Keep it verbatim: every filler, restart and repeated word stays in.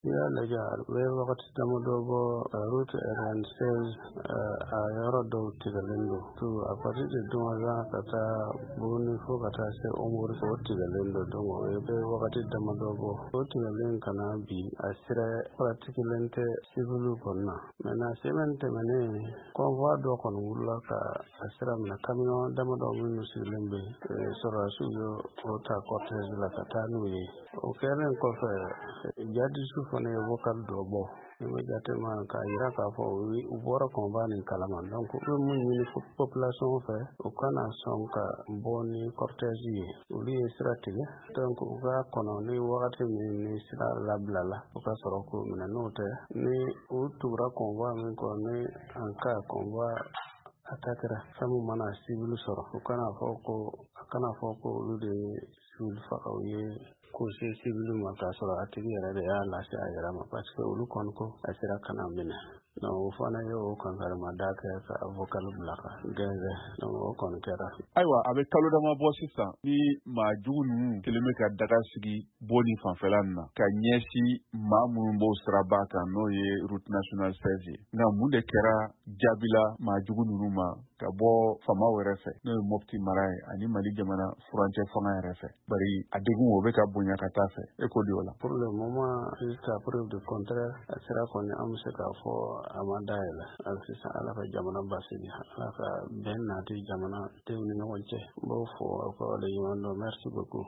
Ya lajar we wakati tamudogo route R N seize a yoro do Tigalendo to a partir de Dumaza kata Buni fo kata se umur fo Tigalendo dongo we be wakati tamudogo fo Tigalendo kana bi asira particulente civil konna mena semente mene konva do kon wulla ka asira mena kamino tamudogo minu silembe sora suyo ota cortege la kata nuye o keren ko fe jadi su fane vocal dobo imediate ma ka ira ka fo wi ubora kombani kalaman donc be mun ni population fe o kana son ka boni cortege uli stratégie donc ga kono ni wakati ni ni sira lablala o ka soro ko mina note ni utura konva min ko ni anka konva atakira samu mana civil soro o kana fo ko kana fo ko uli civil fa o ye ko se civil ma ka soro atigi yara da ya lasi a yara ma parce que ulu kon ko asira kana mina no fana yo kan har ma da ka ka vocal blaka geze no kon kera aiwa abe kalo da ma bo sisan ni ma jugun kilome ka daga sigi boni fanfelan na ka nyesi mamu bo straba ka no ye route nationale seize na mu de kera jabila ma jugun numa ka bo fama were fe no mofti marai ani mali jamana frontier fama were fe bari adegun obe ka bonya ka ta fe e ko di wala pour le moment jusqu'à preuve de contraire asira kon am se ka fo amadaila alfisa ala ka jamana basini ala ka ben na ti jamana te ni no wonche bo fo ko le yondo merci beaucoup